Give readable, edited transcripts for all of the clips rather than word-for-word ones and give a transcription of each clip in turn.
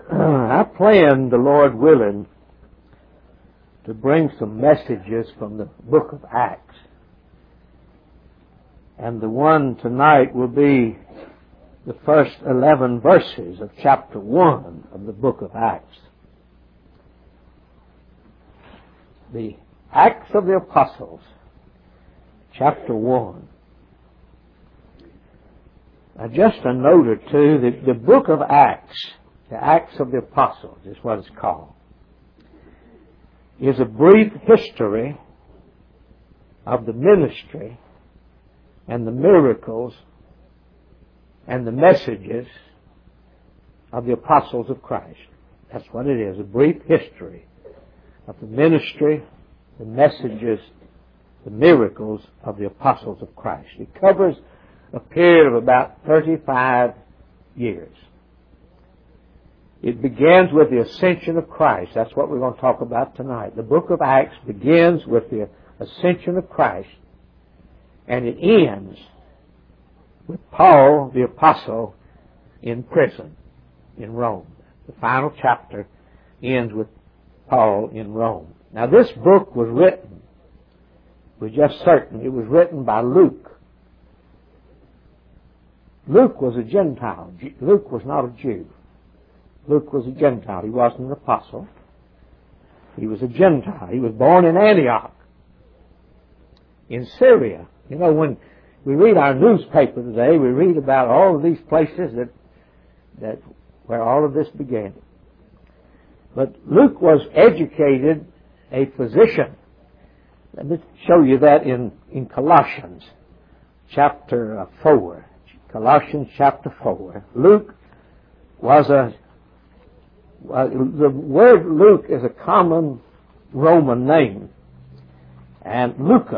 I plan, the Lord willing, to bring some messages from the book of Acts. And the one tonight will be the first 11 verses of chapter 1 of the book of Acts. The Acts of the Apostles, chapter 1. Now, just a note or two, that the book of Acts, the Acts of the Apostles is what it's called, is a brief history of the ministry and the miracles and the messages of the apostles of Christ. That's what it is, a brief history of the ministry, the messages, the miracles of the apostles of Christ. It covers a period of about 35 years. It begins with the ascension of Christ. That's what we're going to talk about tonight. The book of Acts begins with the ascension of Christ, and it ends with Paul the apostle in prison in Rome. The final chapter ends with Paul in Rome. Now, this book was written, we're just certain, it was written by Luke. Luke was a Gentile. Luke was not a Jew. Luke was a Gentile. He wasn't an apostle. He was a Gentile. He was born in Antioch, in Syria. You know, when we read our newspaper today, we read about all of these places that where all of this began. But Luke was educated a physician. Let me show you that in Colossians chapter 4. Colossians chapter 4. Luke was the word Luke is a common Roman name. And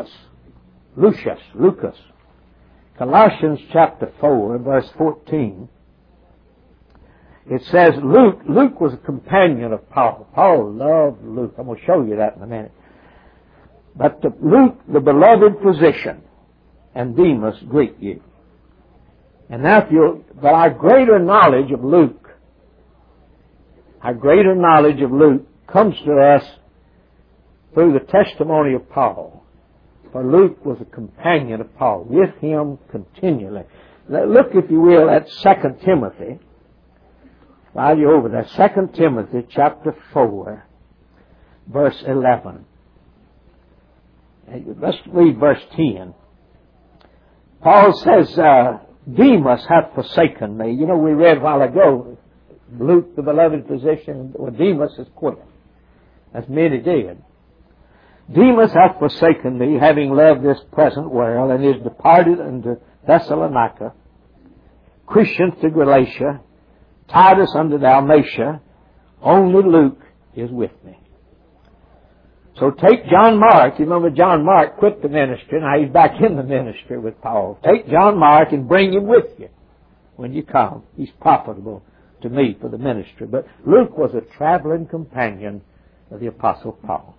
Lucas. Colossians chapter 4, verse 14. It says Luke was a companion of Paul. Paul loved Luke. I'm going to show you that in a minute. But Luke, the beloved physician, and Demas greet you. And now but our greater knowledge of Luke comes to us through the testimony of Paul. For Luke was a companion of Paul, with him continually. Now look, if you will, at 2 Timothy. While you're over there, 2 Timothy chapter 4, verse 11. Let's read verse 10. Paul says, Demas hath forsaken me. You know, we read a while ago, Luke, the beloved physician, or Demas is quit, as many did. Demas hath forsaken me, having loved this present world, and is departed unto Thessalonica, Crescens to Galatia, Titus unto Dalmatia. Only Luke is with me. So take John Mark. You remember John Mark quit the ministry. Now he's back in the ministry with Paul. Take John Mark and bring him with you when you come. He's profitable to me for the ministry. But Luke was a traveling companion of the Apostle Paul.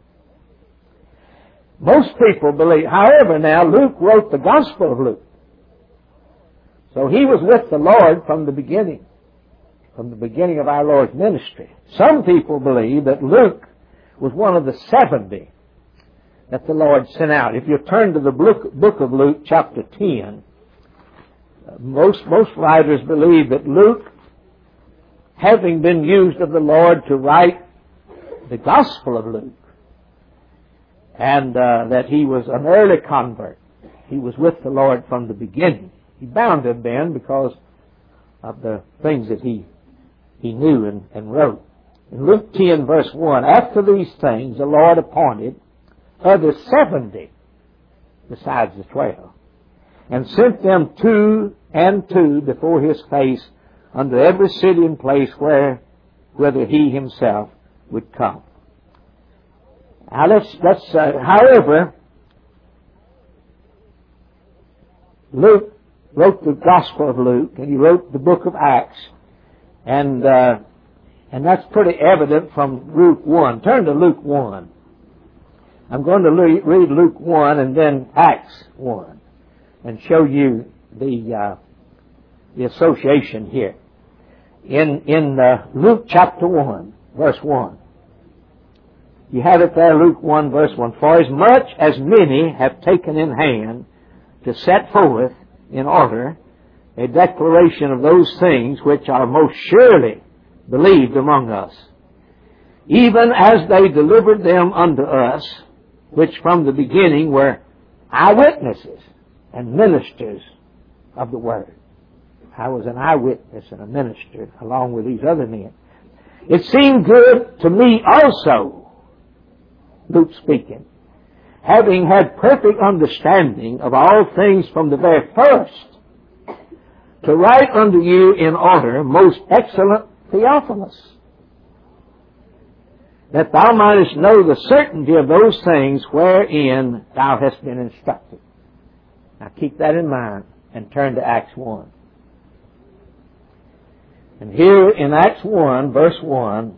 Most people believe, however, now Luke wrote the Gospel of Luke. So he was with the Lord from the beginning of our Lord's ministry. Some people believe that Luke was one of the 70 that the Lord sent out. If you turn to the book of Luke, chapter 10, most writers believe that Luke, having been used of the Lord to write the Gospel of Luke, and that he was an early convert. He was with the Lord from the beginning. He bound to have been because of the things that he knew and wrote. In Luke 10, verse 1, after these things the Lord appointed other 70 besides the 12, and sent them 2 and 2 before his face unto every city and place whither he himself would come. Now however, Luke wrote the Gospel of Luke, and he wrote the book of Acts, and that's pretty evident from Luke 1. Turn to Luke 1. I'm going to read Luke 1 and then Acts 1 and show you the association here. in Luke chapter 1, verse 1. You have it there, Luke 1, verse 1. For as much as many have taken in hand to set forth in order a declaration of those things which are most surely believed among us, even as they delivered them unto us, which from the beginning were eyewitnesses and ministers of the Word. I was an eyewitness and a minister along with these other men. It seemed good to me also, Luke speaking, having had perfect understanding of all things from the very first, to write unto you in order, most excellent Theophilus, that thou mightest know the certainty of those things wherein thou hast been instructed. Now keep that in mind and turn to Acts 1. And here in Acts 1, verse 1,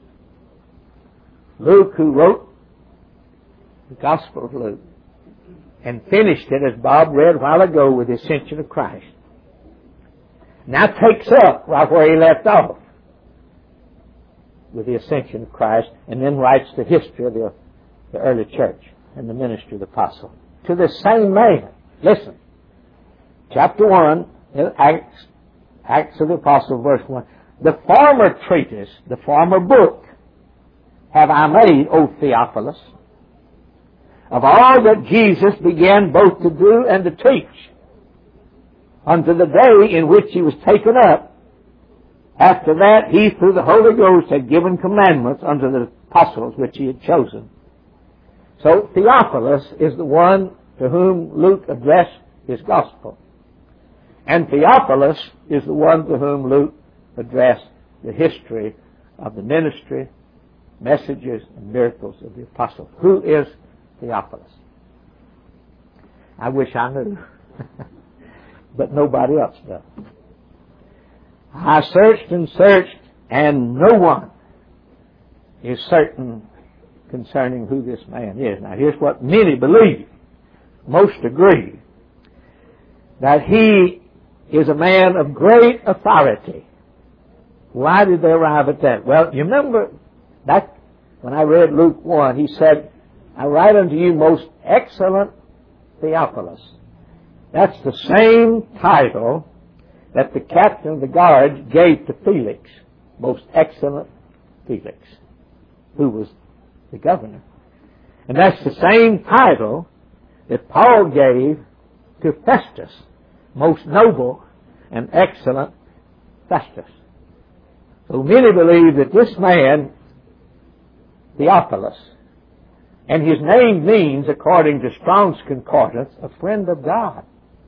Luke, who wrote the Gospel of Luke and finished it, as Bob read a while ago, with the ascension of Christ, now takes up right where he left off with the ascension of Christ, and then writes the history of the early church and the ministry of the apostle. To the same man. Listen. Chapter 1, Acts of the Apostle, verse 1. The former treatise, the former book, have I made, O Theophilus, of all that Jesus began both to do and to teach, unto the day in which he was taken up. After that, he, through the Holy Ghost, had given commandments unto the apostles which he had chosen. So Theophilus is the one to whom Luke addressed his gospel. And Theophilus is the one to whom Luke addressed the history of the ministry, messages, and miracles of the apostles. Who is Theophilus? I wish I knew. But nobody else does. I searched and searched, and no one is certain concerning who this man is. Now here's what many believe, most agree, that he is a man of great authority. Why did they arrive at that? Well, you remember back when I read Luke 1, he said, I write unto you most excellent Theophilus. That's the same title that the captain of the guards gave to Felix, most excellent Felix, who was the governor. And that's the same title that Paul gave to Festus, most noble and excellent Festus. So many believe that this man, Theophilus, and his name means, according to Strong's Concordance, a friend of God.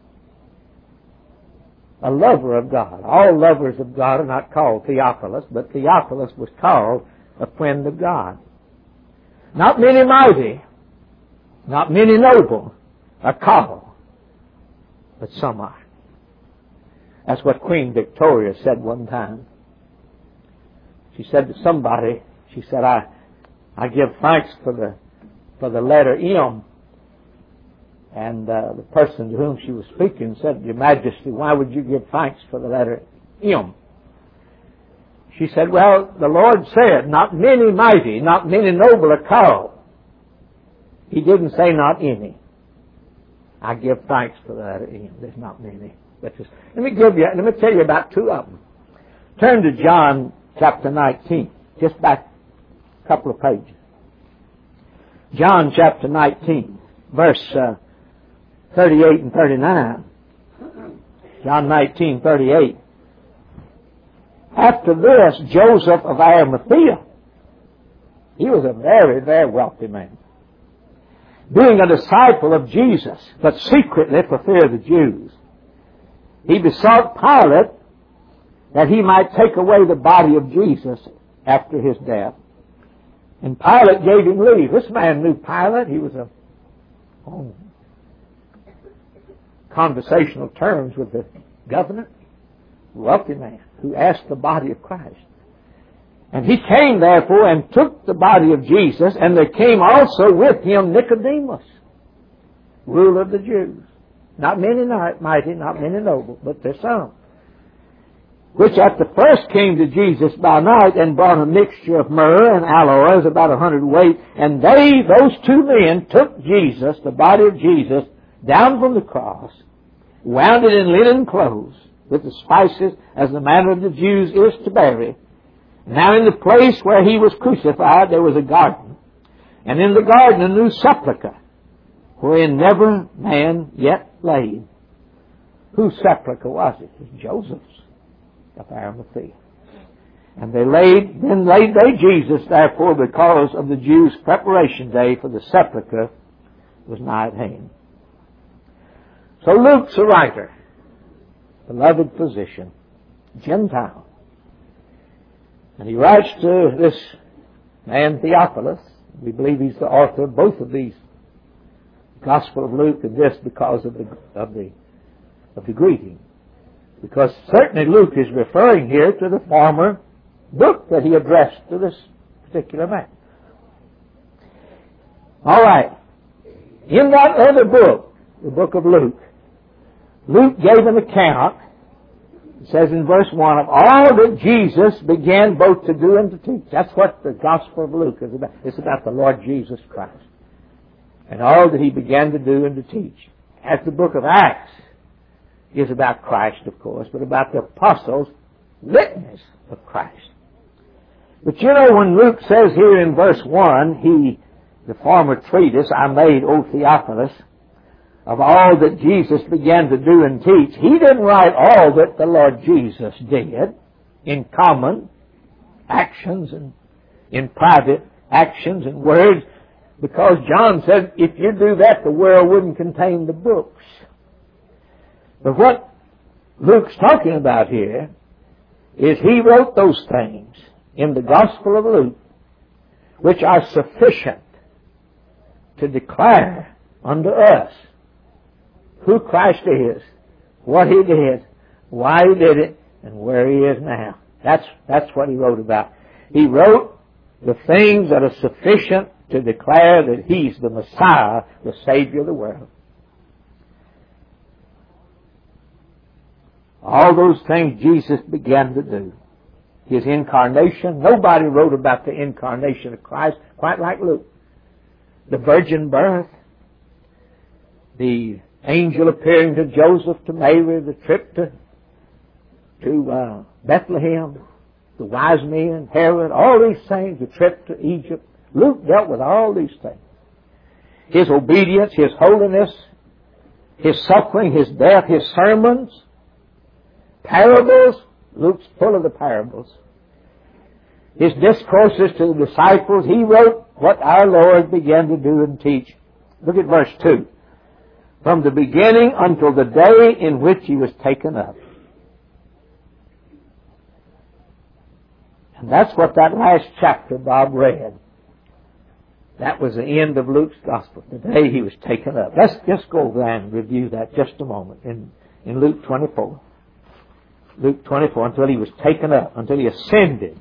A lover of God. All lovers of God are not called Theophilus, but Theophilus was called a friend of God. Not many mighty, not many noble are called, but some are. That's what Queen Victoria said one time. She said to somebody, she said, I give thanks for the letter M. And the person to whom she was speaking said, Your Majesty, why would you give thanks for the letter M? She said, well, the Lord said, not many mighty, not many noble are called. He didn't say not any. I give thanks for the letter M. There's not many. Let me tell you about two of them. Turn to John chapter 19, just back a couple of pages. John chapter 19, verse 38 and 39. John 19:38. After this, Joseph of Arimathea, he was a very, very wealthy man, being a disciple of Jesus, but secretly for fear of the Jews, he besought Pilate that he might take away the body of Jesus after his death. And Pilate gave him leave. This man knew Pilate. He was on conversational terms with the governor, wealthy man, who asked the body of Christ. And he came, therefore, and took the body of Jesus, and there came also with him Nicodemus, ruler of the Jews. Not many mighty, not many noble, but there's some. which at the first came to Jesus by night and brought a mixture of myrrh and aloes, about 100 weight. And those two men, took Jesus, the body of Jesus, down from the cross, wound it in linen clothes, with the spices, as the manner of the Jews is to bury. Now in the place where he was crucified there was a garden, and in the garden a new sepulchre, wherein never man yet laid. Whose sepulchre was it? It was Joseph's of Arimathea. And then laid they Jesus, therefore, because of the Jews' preparation day, for the sepulchre was nigh at hand. So Luke's a writer, beloved physician, Gentile. And he writes to this man Theophilus. We believe he's the author of both of these, Gospel of Luke and this, because of the greeting. Because certainly Luke is referring here to the former book that he addressed to this particular man. All right. In that other book, the book of Luke, Luke gave an account, it says in verse 1, of all that Jesus began both to do and to teach. That's what the Gospel of Luke is about. It's about the Lord Jesus Christ and all that he began to do and to teach. As the book of Acts is about Christ, of course, but about the apostles' witness of Christ. But you know, when Luke says here in verse 1, the former treatise I made, O Theophilus, of all that Jesus began to do and teach, he didn't write all that the Lord Jesus did in common actions and in private actions and words, because John said, if you do that, the world wouldn't contain the books. But what Luke's talking about here is he wrote those things in the Gospel of Luke, which are sufficient to declare unto us who Christ is, what he did, why he did it, and where he is now. That's what he wrote about. He wrote the things that are sufficient to declare that he's the Messiah, the Savior of the world. All those things Jesus began to do. His incarnation. Nobody wrote about the incarnation of Christ quite like Luke. The virgin birth. The angel appearing to Joseph, to Mary, the trip to Bethlehem, the wise men, Herod, all these things, the trip to Egypt. Luke dealt with all these things. His obedience, his holiness, his suffering, his death, his sermons, parables. Luke's full of the parables. His discourses to the disciples. He wrote what our Lord began to do and teach. Look at verse 2. From the beginning until the day in which he was taken up. And that's what that last chapter Bob read. That was the end of Luke's Gospel, the day he was taken up. Let's just go over there and review that just a moment in Luke 24. Luke 24, until he was taken up, until he ascended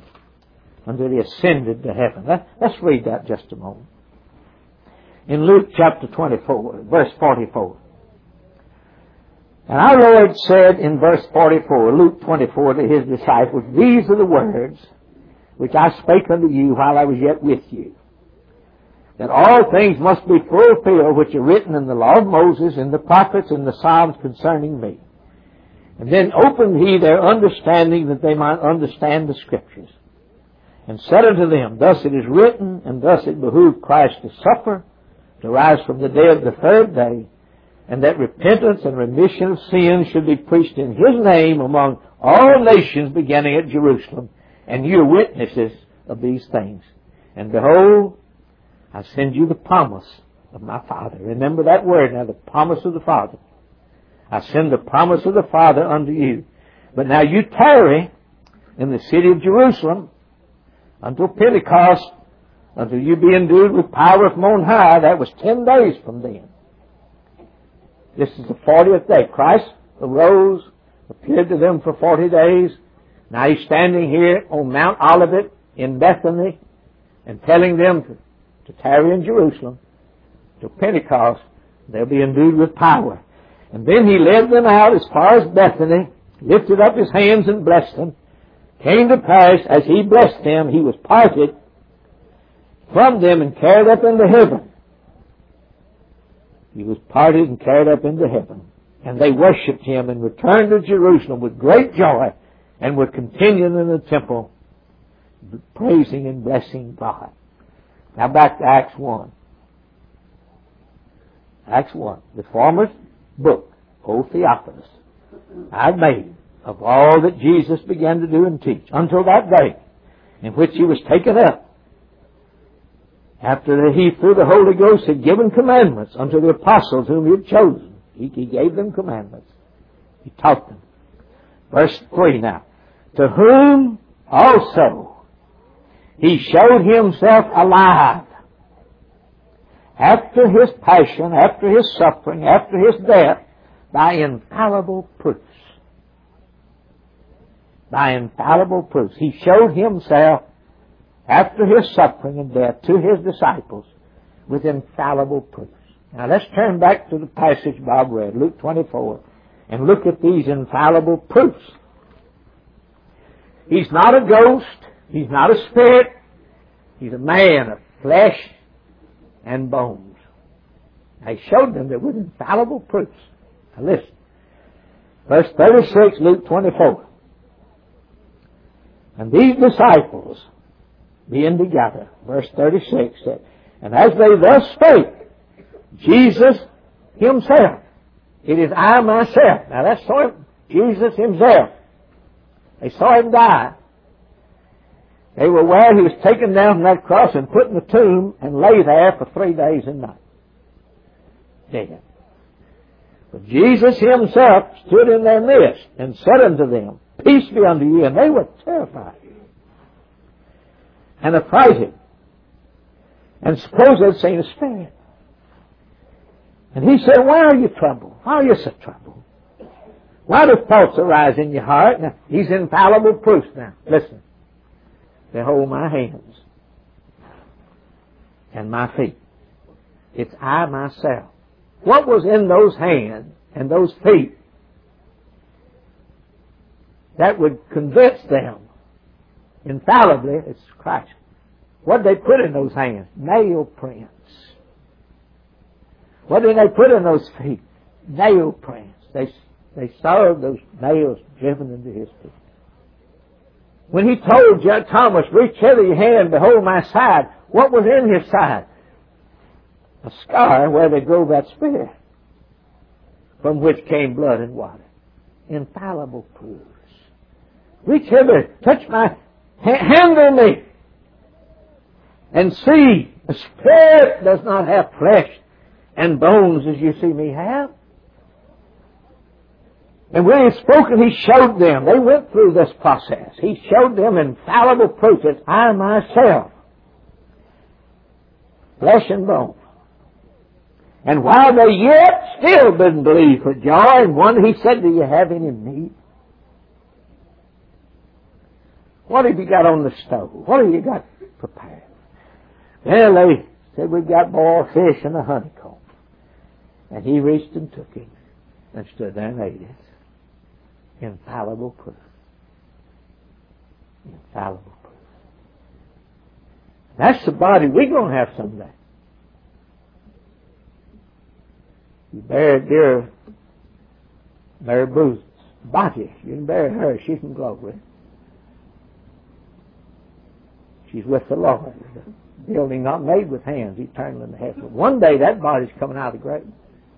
to heaven. Let's read that just a moment. In Luke chapter 24, verse 44. And our Lord said in verse 44, Luke 24, to his disciples, these are the words which I spake unto you while I was yet with you, that all things must be fulfilled which are written in the law of Moses, in the prophets, and the Psalms concerning me. And then opened he their understanding that they might understand the Scriptures. And said unto them, thus it is written, and thus it behooved Christ to suffer, to rise from the dead the third day, and that repentance and remission of sins should be preached in his name among all nations, beginning at Jerusalem. And you are witnesses of these things. And behold, I send you the promise of my Father. Remember that word now, the promise of the Father. I send the promise of the Father unto you. But now you tarry in the city of Jerusalem until Pentecost, until you be endued with power from on high. That was 10 days from then. This is the 40th day. Christ arose, appeared to them for 40 days. Now he's standing here on Mount Olivet in Bethany and telling them to tarry in Jerusalem till Pentecost. They'll be endued with power. And then he led them out as far as Bethany lifted up his hands and blessed them. Came to pass, as he blessed them, he was parted from them and carried up into heaven. He was parted and carried up into heaven. And they worshipped him and returned to Jerusalem with great joy and were continuing in the temple, praising and blessing God. Now back to Acts 1. Acts 1. The former book, O Theophilus, I've made of all that Jesus began to do and teach until that day in which he was taken up, after that he through the Holy Ghost had given commandments unto the apostles whom he had chosen. He gave them commandments. He taught them. Verse 3 now. To whom also he showed himself alive after his passion, after his suffering, after his death, by infallible proofs. By infallible proofs. He showed himself after his suffering and death to his disciples with infallible proofs. Now let's turn back to the passage Bob read, Luke 24, and look at these infallible proofs. He's not a ghost. He's not a spirit. He's a man of flesh and bones. I showed them that with infallible proofs. Now listen. Verse 36, Luke 24. And these disciples, being together, verse 36 said, and as they thus spake, Jesus himself, it is I myself. Now that's Jesus himself. They saw him die. They were aware he was taken down from that cross and put in the tomb and lay there for 3 days and nights. Dead. But Jesus himself stood in their midst and said unto them, peace be unto you. And they were terrified and affrighted and supposed they'd seen a spirit. And he said, why are you troubled? Why are you so troubled? Why do thoughts arise in your heart? Now, these infallible proofs now. Listen. Behold my hands and my feet. It's I myself. What was in those hands and those feet that would convince them infallibly it's Christ? What did they put in those hands? Nail prints. What did they put in those feet? Nail prints. They saw those nails driven into his feet. When he told Thomas, reach hither your hand and behold my side, what was in his side? A scar where they drove that spear, from which came blood and water. Infallible proofs. Reach hither, touch my, handle me, and see, the spirit does not have flesh and bones as you see me have. And when he spoke and he showed them, they went through this process. He showed them infallible proof that I myself, flesh and bone. And while they yet still didn't believe for joy, and one he said, do you have any meat? What have you got on the stove? What have you got prepared? Well, they said, we've got boiled fish and a honeycomb. And he reached and took it and stood there and ate it. Infallible proof. Infallible proof. That's the body we're going to have someday. You buried dear Mary Booth's body. You can bury her. She's in glory. She's with the Lord. The building not made with hands, eternal in the heaven. One day that body's coming out of the grave.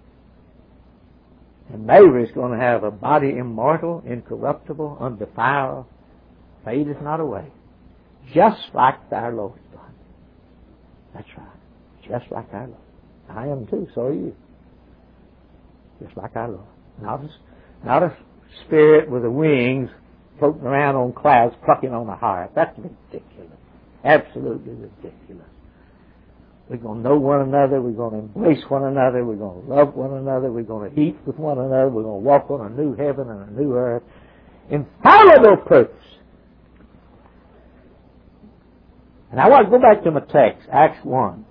And Mary's going to have a body immortal, incorruptible, undefiled, fadeth not away. Just like our Lord's body. That's right. Just like our Lord. I am too, so are you. Just like our Lord. Not a spirit with the wings floating around on clouds, plucking on a harp. That's ridiculous. Absolutely ridiculous. We're going to know one another. We're going to embrace one another. We're going to love one another. We're going to eat with one another. We're going to walk on a new heaven and a new earth. Infallible proofs. And I want to go back to my text, Acts 1.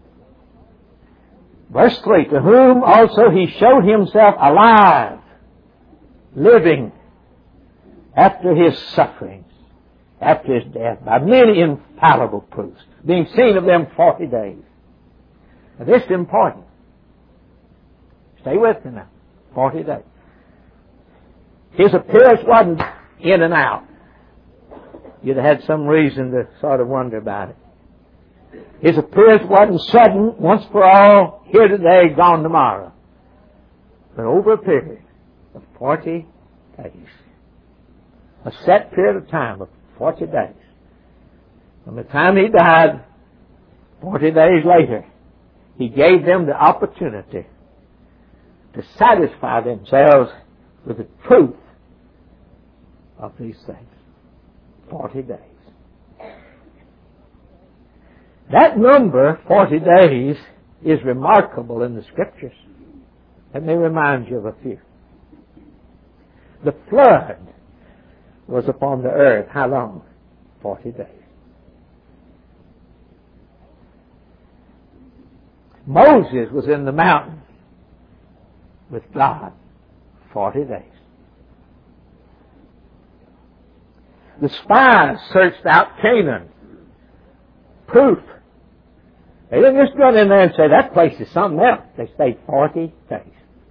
Verse 3, to whom also he showed himself alive, living, after His sufferings, after His death, by many infallible proofs, being seen of them 40 days. Now, this is important. Stay with me now. 40 days. His appearance wasn't in and out. You'd have had some reason to sort of wonder about it. His appearance wasn't sudden, once for all, here today, gone tomorrow. But over a period of 40 days. A set period of time of 40 days. From the time He died, 40 days later, He gave them the opportunity to satisfy themselves with the truth of these things. 40 days. That number, 40 days, is remarkable in the Scriptures. Let me remind you of a few. The flood was upon the earth. How long? 40 days. Moses was in the mountain with God 40 days. The spies searched out Canaan. Proof. They didn't just run in there and say, that place is something else. They stayed 40 days.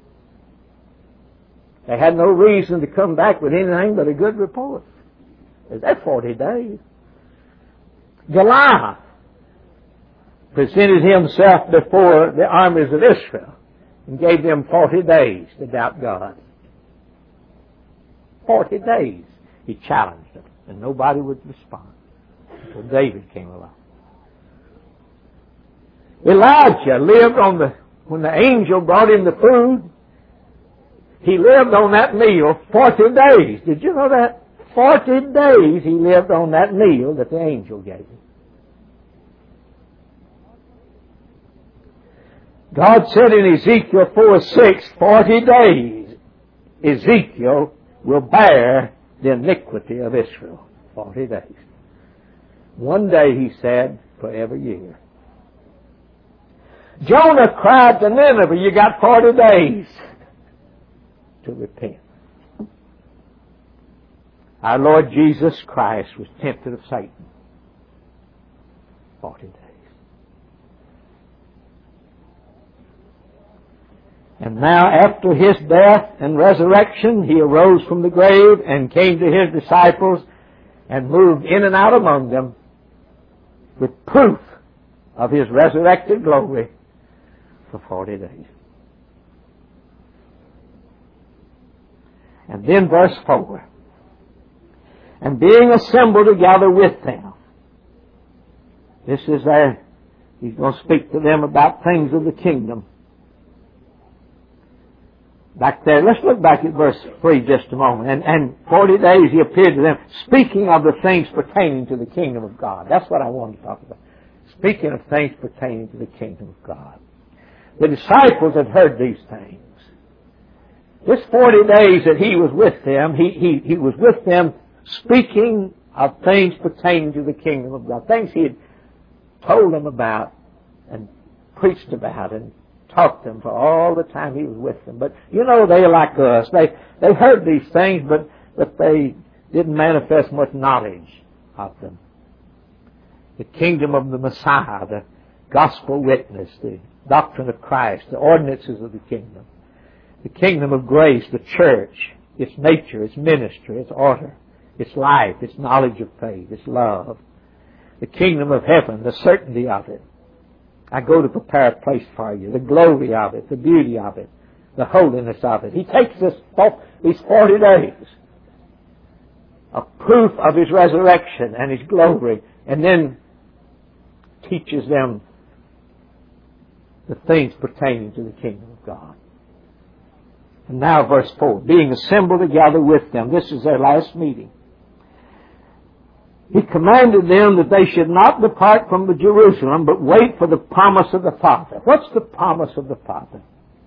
They had no reason to come back with anything but a good report. That's 40 days. Goliath presented himself before the armies of Israel and gave them 40 days to doubt God. 40 days he challenged them, and nobody would respond until David came along. Elijah lived when the angel brought him the food, he lived on that meal 40 days. Did you know that? 40 days he lived on that meal that the angel gave him. God said in Ezekiel 4:6, 40 days Ezekiel will bear the iniquity of Israel. 40 days. One day, he said, for every year. Jonah cried to Nineveh, you got 40 days to repent. Our Lord Jesus Christ was tempted of Satan. 40 days. And now, after His death and resurrection, He arose from the grave and came to His disciples and moved in and out among them with proof of His resurrected glory for 40 days. And then verse 4. And being assembled together with them. This is there. He's going to speak to them about things of the kingdom. Back there, let's look back at verse 3 just a moment. And 40 days He appeared to them, speaking of the things pertaining to the kingdom of God. That's what I wanted to talk about. Speaking of things pertaining to the kingdom of God. The disciples had heard these things. This 40 days that He was with them, He was with them speaking of things pertaining to the kingdom of God. Things He had told them about and preached about and taught them for all the time He was with them. But you know, they're like us. They heard these things, but they didn't manifest much knowledge of them. The kingdom of the Messiah, the gospel witness, the doctrine of Christ, the ordinances of the kingdom of grace, the church, its nature, its ministry, its order, its life, its knowledge of faith, its love, the kingdom of heaven, the certainty of it. I go to prepare a place for you, the glory of it, the beauty of it, the holiness of it. He takes these 40 days of proof of His resurrection and His glory, and then teaches them the things pertaining to the kingdom of God. And now verse 4, being assembled together with them. This is their last meeting. He commanded them that they should not depart from the Jerusalem, but wait for the promise of the Father. What's the promise of the Father?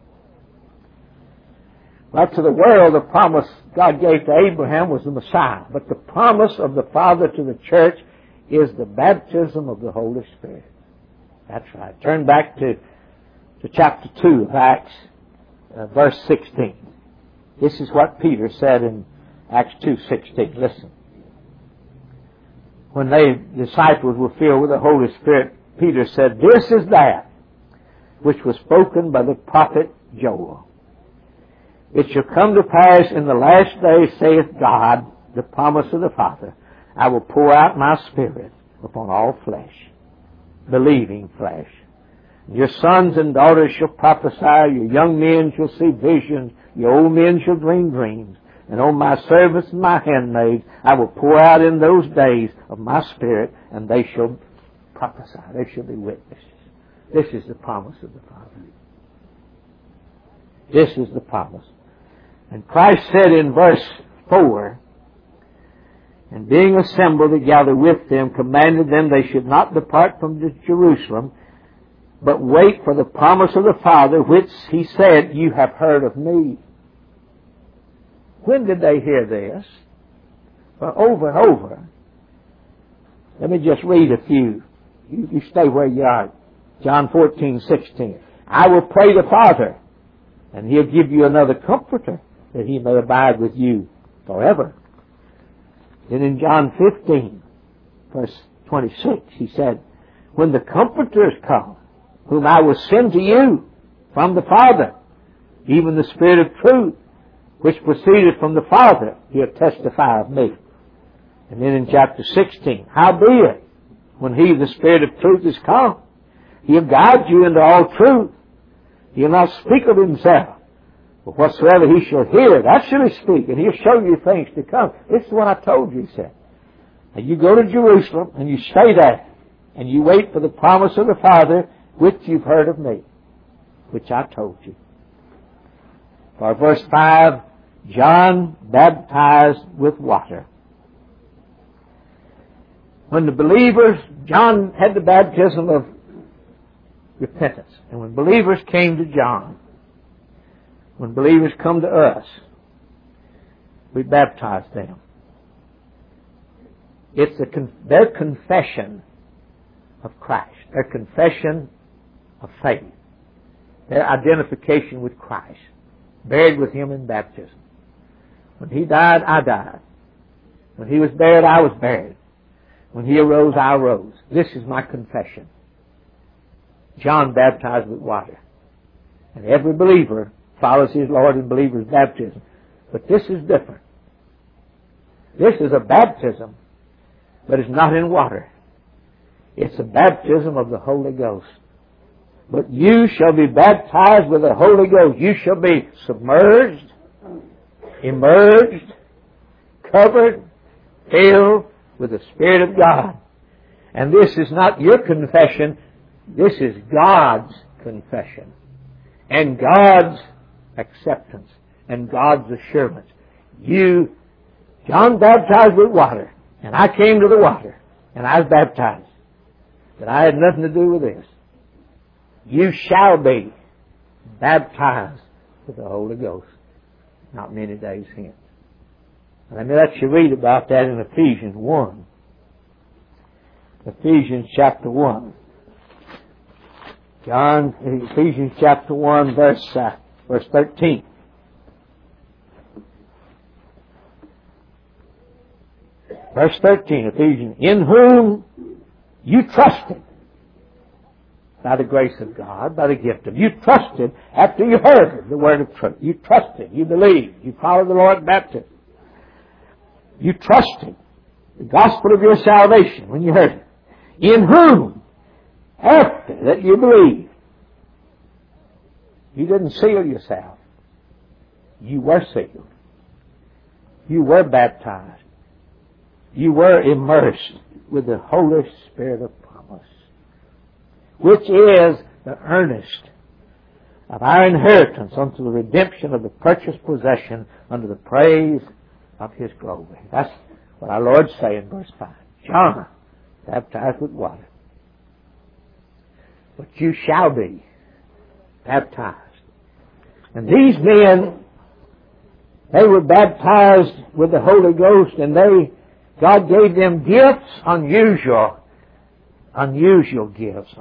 Well, to the world, the promise God gave to Abraham was the Messiah. But the promise of the Father to the church is the baptism of the Holy Spirit. That's right. Turn back to chapter 2 of Acts, verse 16. This is what Peter said in Acts 2:16. Listen. When the disciples were filled with the Holy Spirit, Peter said, "This is that which was spoken by the prophet Joel. It shall come to pass in the last days, saith God, the promise of the Father, I will pour out my Spirit upon all flesh," believing flesh. "Your sons and daughters shall prophesy, your young men shall see visions, your old men shall dream dreams. And on my servants and my handmaids I will pour out in those days of my Spirit, and they shall prophesy." They shall be witnesses. This is the promise of the Father. This is the promise. And Christ said in verse 4, "And being assembled together with them, commanded them they should not depart from Jerusalem, but wait for the promise of the Father, which He said, You have heard of me." When did they hear this? Well, over and over. Let me just read a few. You stay where you are. John 14:16. "I will pray the Father, and He'll give you another Comforter, that He may abide with you forever." Then in John 15, verse 26, He said, "When the Comforter is come, whom I will send to you from the Father, even the Spirit of truth, which proceeded from the Father, He'll testify of me." And then in chapter 16, "Howbeit, when He, the Spirit of truth, is come, He'll guide you into all truth. He'll not speak of Himself, but whatsoever He shall hear, that shall He speak, and He'll show you things to come." This is what I told you, He said. And you go to Jerusalem, and you stay there, and you wait for the promise of the Father, which you've heard of me, which I told you. For verse 5, John baptized with water. When the believers, John had the baptism of repentance. And when believers came to John, when believers come to us, we baptize them. It's their confession of Christ, their confession of faith, their identification with Christ, buried with Him in baptism. When He died, I died. When He was buried, I was buried. When He arose, I arose. This is my confession. John baptized with water. And every believer follows his Lord in believer's baptism. But this is different. This is a baptism, but it's not in water. It's a baptism of the Holy Ghost. But you shall be baptized with the Holy Ghost. You shall be submerged, immersed, covered, filled with the Spirit of God. And this is not your confession. This is God's confession and God's acceptance and God's assurance. John baptized with water, and I came to the water, and I was baptized. But I had nothing to do with this. You shall be baptized with the Holy Ghost not many days hence. Let me let you read about that in Ephesians 1. Ephesians chapter 1. Ephesians chapter 1, verse 13. Verse 13, Ephesians, "In whom you trusted by the grace of God, by the gift of." You trusted after you heard the word of truth. You trusted, you believed, you followed the Lord in baptism. You trusted the gospel of your salvation when you heard it. In whom, after that you believed, you didn't seal yourself. You were sealed. You were baptized. You were immersed with the Holy Spirit of promise, which is the earnest of our inheritance unto the redemption of the purchased possession unto the praise of His glory. That's what our Lord say in verse 5. John, baptized with water. But you shall be baptized. And these men, they were baptized with the Holy Ghost, and God gave them gifts, unusual gifts.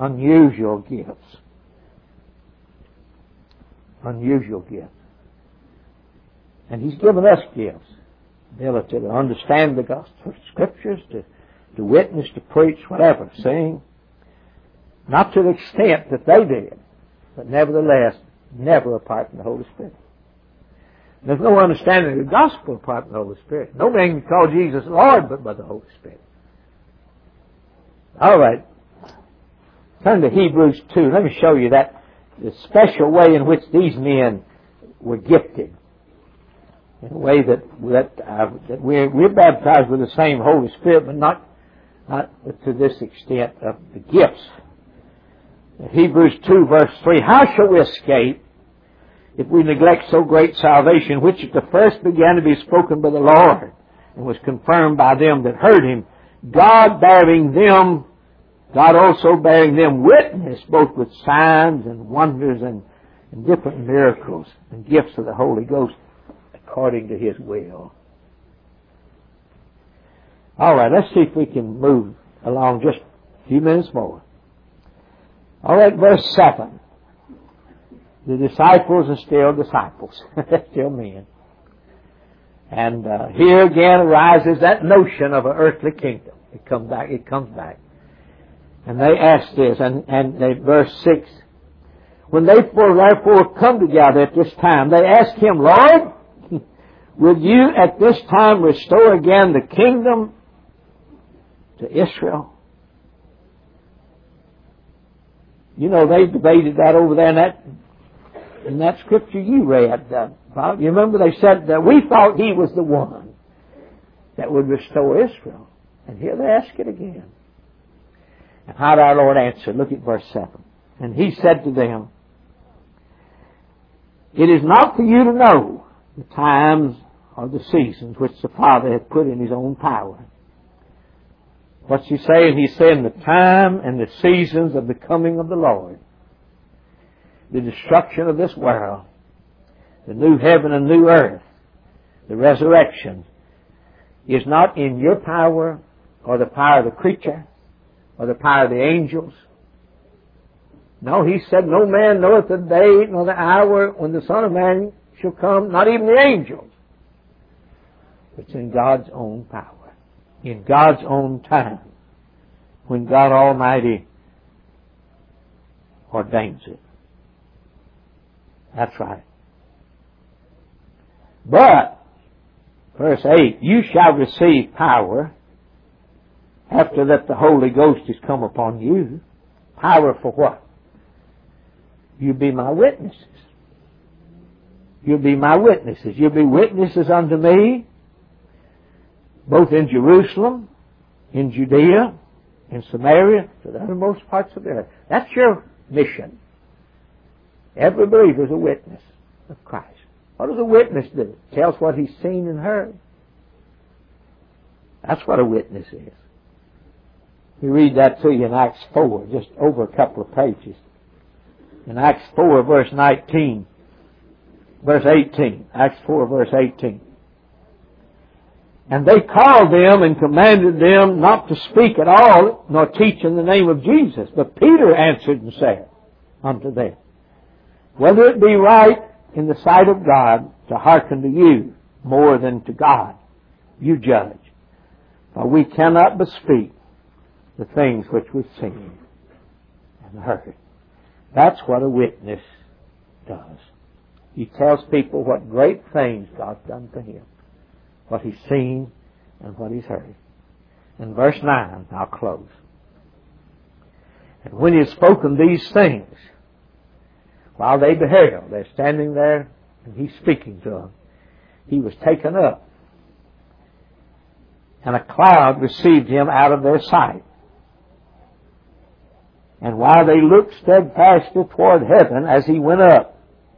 And He's given us gifts. ability to understand the gospel scriptures, to witness, to preach, whatever, sing. Not to the extent that they did, but nevertheless, never apart from the Holy Spirit. There's no understanding of the gospel apart from the Holy Spirit. No man can call Jesus Lord but by the Holy Spirit. All right. Turn to Hebrews 2. Let me show you that the special way in which these men were gifted. In a way that we're baptized with the same Holy Spirit, but not to this extent of the gifts. Hebrews 2 verse 3, how shall we escape if we neglect so great salvation, which at the first began to be spoken by the Lord, and was confirmed by them that heard him, God also bearing them witness, both with signs and wonders and different miracles and gifts of the Holy Ghost, according to His will. All right, let's see if we can move along just a few minutes more. All right, verse 7. The disciples are still disciples. They're still men. And here again arises that notion of an earthly kingdom. It comes back. And they ask this, and verse 6, when they therefore come together at this time, they ask Him, Lord, will you at this time restore again the kingdom to Israel? You know, they debated that over there in that scripture you read, Bob. You remember they said that we thought He was the one that would restore Israel. And here they ask it again. And how did our Lord answer? Look at verse 7. And He said to them, it is not for you to know the times or the seasons which the Father hath put in His own power. What's He saying? He's saying the time and the seasons of the coming of the Lord, the destruction of this world, the new heaven and new earth, the resurrection, is not in your power or the power of the creature or the power of the angels. No, He said, no man knoweth the day nor the hour when the Son of Man shall come, not even the angels. It's in God's own power, in God's own time, when God Almighty ordains it. That's right. But, verse 8, you shall receive power after that the Holy Ghost is come upon you. Power for what? You be my witnesses. You'll be my witnesses. You'll be witnesses unto me, both in Jerusalem, in Judea, in Samaria, to the uttermost parts of the earth. That's your mission. Every believer is a witness of Christ. What does a witness do? Tells what he's seen and heard. That's what a witness is. We read that to you in Acts 4, just over a couple of pages. In Acts 4, verse 18. Acts 4, verse 18. And they called them and commanded them not to speak at all, nor teach in the name of Jesus. But Peter answered and said unto them, whether it be right in the sight of God to hearken to you more than to God, you judge. For we cannot but speak the things which we've seen and heard. That's what a witness does. He tells people what great things God's done for him, what he's seen and what he's heard. In verse 9, I'll close. And when he had spoken these things, while they beheld, they're standing there and he's speaking to them, he was taken up, and a cloud received him out of their sight. And while they looked steadfastly toward heaven as he went up,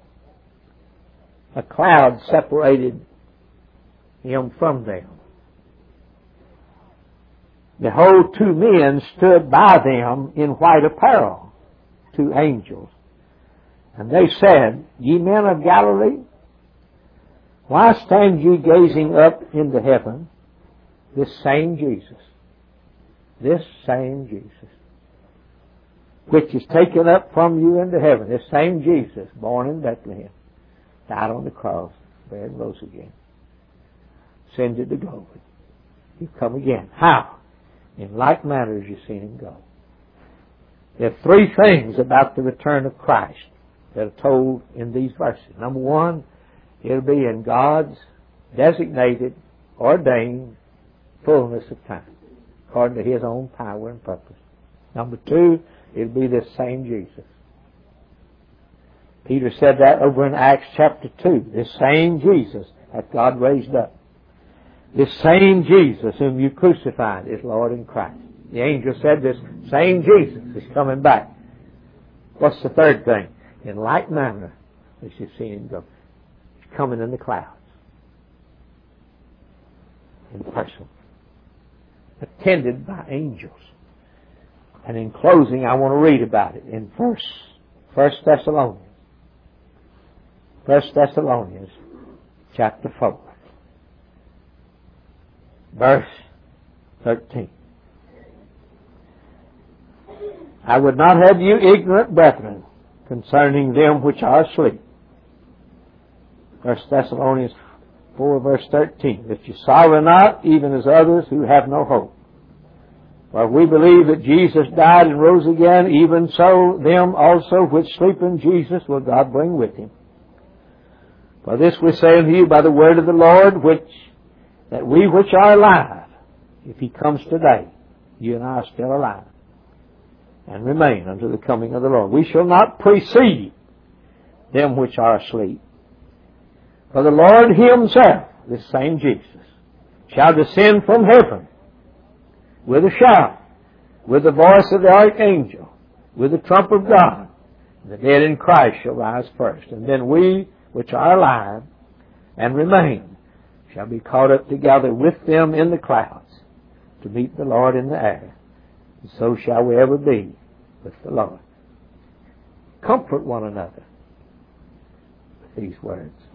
a cloud separated him from them. Behold, two men stood by them in white apparel, two angels. And they said, ye men of Galilee, why stand ye gazing up into heaven? This same Jesus, which is taken up from you into heaven, this same Jesus, born in Bethlehem, died on the cross, buried and rose again. ascended to glory. He'll come again. How? In like manner as you've seen Him go. There are three things about the return of Christ that are told in these verses. Number one, it'll be in God's designated, ordained fullness of time, according to His own power and purpose. Number two, it'll be this same Jesus. Peter said that over in Acts chapter 2. This same Jesus that God raised up. This same Jesus whom you crucified is Lord in Christ. The angel said this same Jesus is coming back. What's the third thing? In like manner as you've seen Him go. He's coming in the clouds. In person. Attended by angels. And in closing, I want to read about it in First Thessalonians. 1 Thessalonians chapter 4. Verse 13. I would not have you ignorant, brethren, concerning them which are asleep. 1 Thessalonians 4 verse 13. That you sorrow not, even as others who have no hope. For we believe that Jesus died and rose again, even so them also which sleep in Jesus will God bring with Him. For this we say unto you by the word of the Lord, that we which are alive, if He comes today, you and I are still alive, and remain unto the coming of the Lord. We shall not precede them which are asleep. For the Lord Himself, this same Jesus, shall descend from heaven with a shout, with the voice of the archangel, with the trump of God. The dead in Christ shall rise first, and then we which are alive and remain shall be caught up together with them in the clouds to meet the Lord in the air. And so shall we ever be with the Lord. Comfort one another with these words.